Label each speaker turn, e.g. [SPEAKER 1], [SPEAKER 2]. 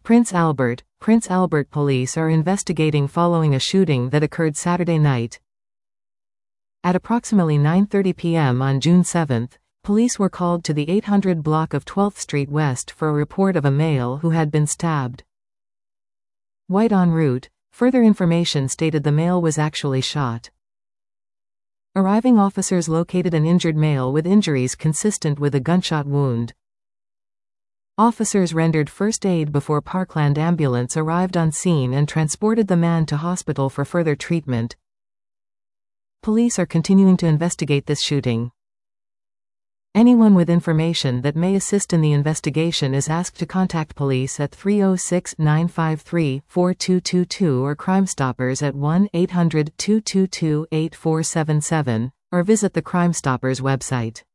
[SPEAKER 1] Prince Albert police are investigating following a shooting that occurred Saturday night. At approximately 9:30 p.m. on June 7, police were called to the 800 block of 12th Street West for a report of a male who had been stabbed. White en route, further information stated the male was actually shot. Arriving officers located an injured male with injuries consistent with a gunshot wound. Officers rendered first aid before Parkland ambulance arrived on scene and transported the man to hospital for further treatment. Police are continuing to investigate this shooting. Anyone with information that may assist in the investigation is asked to contact police at 306-953-4222 or Crime Stoppers at 1-800-222-8477, or visit the Crime Stoppers website.